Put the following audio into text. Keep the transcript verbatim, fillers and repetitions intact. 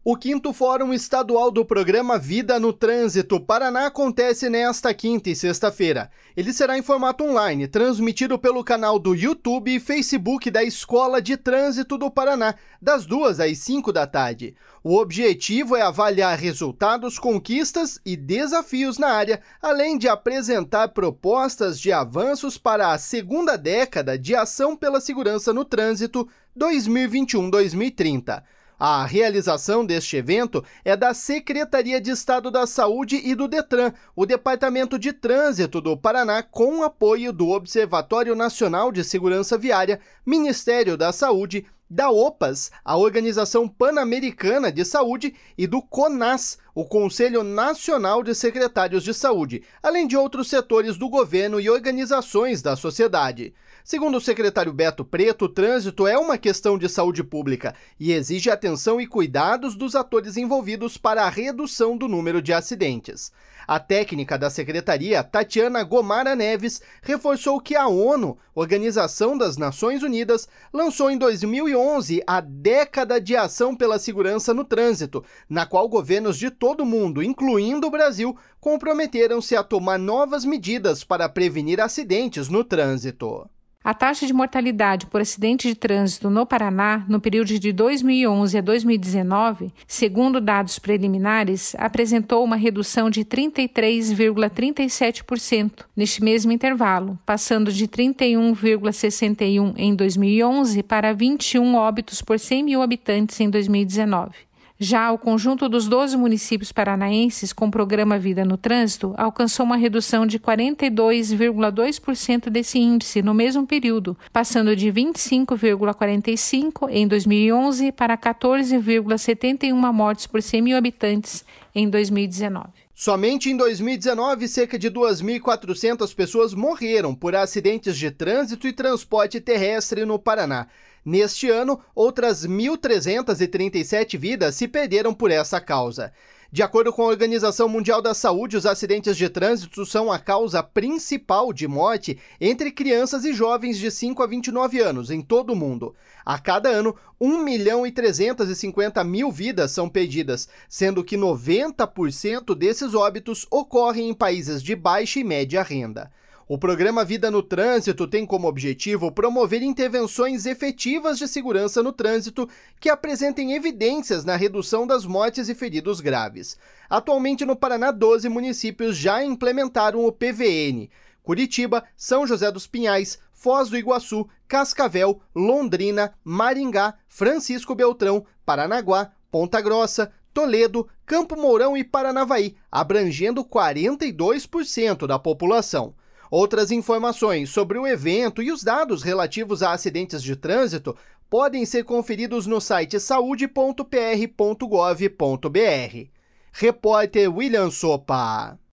O quinto Fórum Estadual do Programa Vida no Trânsito Paraná acontece nesta quinta e sexta-feira. Ele será em formato online, transmitido pelo canal do YouTube e Facebook da Escola de Trânsito do Paraná, das duas às cinco da tarde. O objetivo é avaliar resultados, conquistas e desafios na área, além de apresentar propostas de avanços para a segunda década de ação pela segurança no trânsito dois mil e vinte e um a dois mil e trinta. A realização deste evento é da Secretaria de Estado da Saúde e do Detran, o Departamento de Trânsito do Paraná, com apoio do Observatório Nacional de Segurança Viária, Ministério da Saúde, da OPAS, a Organização Pan-Americana de Saúde, e do CONAS, o Conselho Nacional de Secretários de Saúde, além de outros setores do governo e organizações da sociedade. Segundo o secretário Beto Preto, o trânsito é uma questão de saúde pública e exige atenção e cuidados dos atores envolvidos para a redução do número de acidentes. A técnica da secretaria, Tatiana Gomara Neves, reforçou que a ONU, Organização das Nações Unidas, lançou em dois mil e onze a Década de Ação pela Segurança no Trânsito, na qual governos de todo o mundo, incluindo o Brasil, comprometeram-se a tomar novas medidas para prevenir acidentes no trânsito. A taxa de mortalidade por acidente de trânsito no Paraná, no período de dois mil e onze a dois mil e dezenove, segundo dados preliminares, apresentou uma redução de trinta e três vírgula trinta e sete por cento neste mesmo intervalo, passando de trinta e um vírgula sessenta e um em dois mil e onze para vinte e um óbitos por cem mil habitantes em dois mil e dezenove. Já o conjunto dos doze municípios paranaenses com programa Vida no Trânsito alcançou uma redução de quarenta e dois vírgula dois por cento desse índice no mesmo período, passando de vinte e cinco vírgula quarenta e cinco em dois mil e onze para quatorze vírgula setenta e uma mortes por cem mil habitantes em dois mil e dezenove. Somente em dois mil e dezenove, cerca de duas mil e quatrocentas pessoas morreram por acidentes de trânsito e transporte terrestre no Paraná. Neste ano, outras mil trezentas e trinta e sete vidas se perderam por essa causa. De acordo com a Organização Mundial da Saúde, os acidentes de trânsito são a causa principal de morte entre crianças e jovens de cinco a vinte e nove anos em todo o mundo. A cada ano, um milhão e trezentas e cinquenta mil vidas são perdidas, sendo que noventa por cento desses óbitos ocorrem em países de baixa e média renda. O programa Vida no Trânsito tem como objetivo promover intervenções efetivas de segurança no trânsito que apresentem evidências na redução das mortes e feridos graves. Atualmente no Paraná, doze municípios já implementaram o P V N. Curitiba, São José dos Pinhais, Foz do Iguaçu, Cascavel, Londrina, Maringá, Francisco Beltrão, Paranaguá, Ponta Grossa, Toledo, Campo Mourão e Paranavaí, abrangendo quarenta e dois por cento da população. Outras informações sobre o evento e os dados relativos a acidentes de trânsito podem ser conferidos no site saúde ponto p r ponto gov ponto b r. Repórter William Sopa.